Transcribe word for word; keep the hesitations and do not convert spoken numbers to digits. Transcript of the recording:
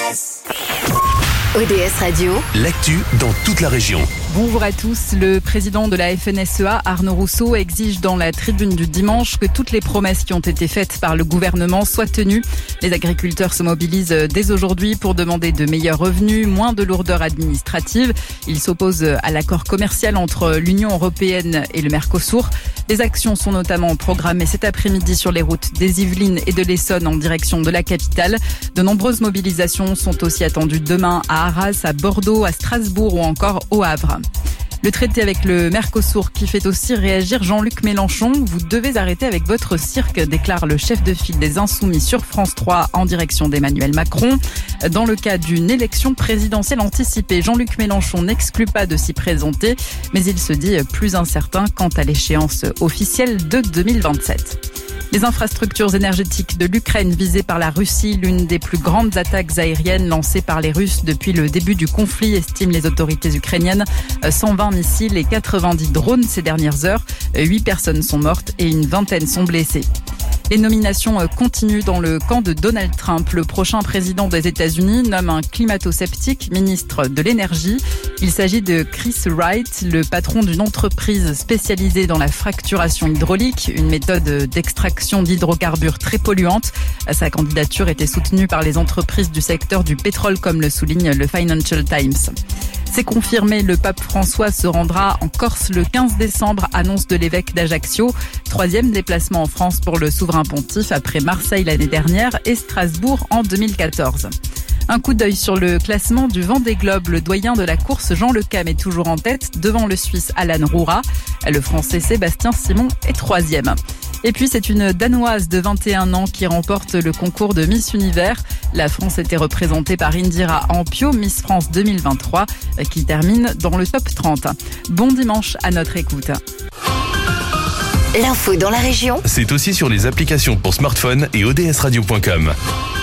S. O D S Radio, l'actu dans toute la région. Bonjour à tous. Le président de la F N S E A, Arnaud Rousseau, exige dans la tribune du dimanche que toutes les promesses qui ont été faites par le gouvernement soient tenues. Les agriculteurs se mobilisent dès aujourd'hui pour demander de meilleurs revenus, moins de lourdeur administrative. Ils s'opposent à l'accord commercial entre l'Union européenne et le Mercosur. Les actions sont notamment programmées cet après-midi sur les routes des Yvelines et de l'Essonne en direction de la capitale. De nombreuses mobilisations sont aussi attendues demain à Arras, à Bordeaux, à Strasbourg ou encore au Havre. Le traité avec le Mercosur qui fait aussi réagir Jean-Luc Mélenchon. Vous devez arrêter avec votre cirque, déclare le chef de file des Insoumis sur France trois en direction d'Emmanuel Macron. Dans le cas d'une élection présidentielle anticipée, Jean-Luc Mélenchon n'exclut pas de s'y présenter, mais il se dit plus incertain quant à l'échéance officielle de deux mille vingt-sept. Les infrastructures énergétiques de l'Ukraine visées par la Russie, l'une des plus grandes attaques aériennes lancées par les Russes depuis le début du conflit, estiment les autorités ukrainiennes. cent vingt missiles et quatre-vingt-dix drones ces dernières heures. huit personnes sont mortes et une vingtaine sont blessées. Les nominations continuent dans le camp de Donald Trump. Le prochain président des États-Unis nomme un climato-sceptique ministre de l'énergie. Il s'agit de Chris Wright, le patron d'une entreprise spécialisée dans la fracturation hydraulique, une méthode d'extraction d'hydrocarbures très polluante. Sa candidature était soutenue par les entreprises du secteur du pétrole, comme le souligne le Financial Times. C'est confirmé, le pape François se rendra en Corse le quinze décembre, annonce de l'évêque d'Ajaccio. Troisième déplacement en France pour le souverain pontife après Marseille l'année dernière et Strasbourg en deux mille quatorze. Un coup d'œil sur le classement du Vendée Globe. Le doyen de la course, Jean Le Cam, est toujours en tête devant le Suisse Alan Roura. Le Français Sébastien Simon est troisième. Et puis c'est une Danoise de vingt et un ans qui remporte le concours de Miss Univers. La France était représentée par Indira Ampio, Miss France deux mille vingt-trois, qui termine dans le top trente. Bon dimanche à notre écoute. l'info dans la région, C'est aussi sur les applications pour smartphone et O D S radio point com.